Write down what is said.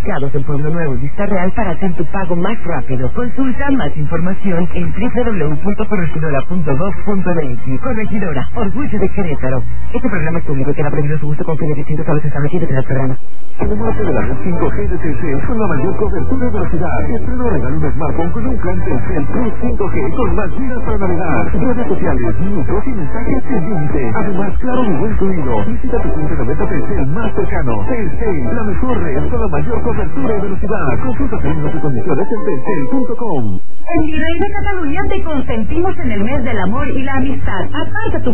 ubicados en Pueblo Nuevo y Vista Real para hacer tu pago más rápido. Consulta más información en www.corregidora.gov.mx. Corregidora, orgullo de Querétaro. Este programa es público y queda prohibido su uso con fines distintos a los establecidos en el programa. Enamórate de la red 5G de Telcel con la mayor cobertura de velocidad. Estreno regalo un smartphone con un plan Telcel Plus 5G con más gigas para navegar. Redes sociales, minutos y mensajes sin límite. Además, claro y buen fluido. Visita tu punto de venta Telcel más cercano. Telcel, la mejor red con la mayor cobertura y velocidad. Consulta términos y condiciones en telcel.com. En Mi Rey de Cataluña te consentimos en el mes del amor y la amistad. Aparta tu